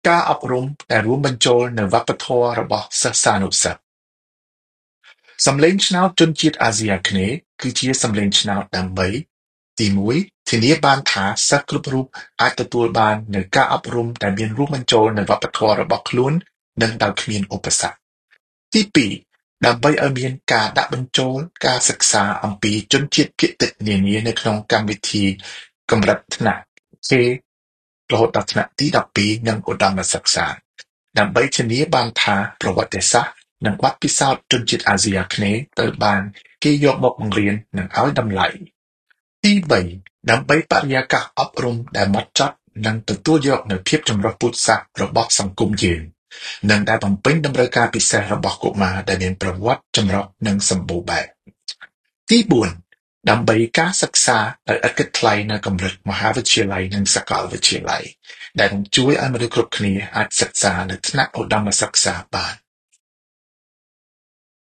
ការអប់រំដែលរួមបញ្ចូលនូវវប្បធម៌របស់សិស្សានុសិស្សសម្លេងឆ្នោតជនជាតិអាស៊ីអាគ្នេយ៍គឺជាសម្លេងឆ្នោតដើម្បីទី1ធានាបានថាសិស្សគ្រប់រូបអាចទទួលបាននូវការអប់រំដែលមានរួមបញ្ចូលនូវវប្បធម៌របស់ខ្លួននិងដោយគ្មានឧបសគ្គទី2ដើម្បីឲ្យមានការដាក់បញ្ចូលការសិក្សាអំពីជនជាតិភាគតិចនានានៅក្នុងកម្មវិធីកម្រិតថ្នាក់ K រហូតដល់ថ្នាក់ទី12និងឧត្តមសិក្សាដើម្បីធានាបានថាប្រវត្តិសាស្ត្រនិងបទពិសោធន៍ជនជាតិអាស៊ីអាគ្នេយ៍ត្រូវបានគេយកមកបង្រៀននិងឲ្យតម្លៃទី3ដើម្បីបរិយាកាសអប់រំដែលហ្មត់ចត់និងទទួលយកនូវភាពចម្រុះពូជសាសន៍របស់សង្គមយើងនិងដែលបំពេញតម្រូវការពិសេសរបស់កុមារដែលមានប្រវត្តិចម្រុះនិងសម្បូរបែបទី4ដើម្បីការសិក្សាដោយឥតគិតថ្លៃនៅកម្រិតមហាវិទ្យាល័យនិងសាកលវិទ្យាល័យដែលនឹងជួយឲ្យមនុស្សគ្រប់គ្នាអាចសិក្សានៅថ្នាក់ឧត្តមសិក្សាបាន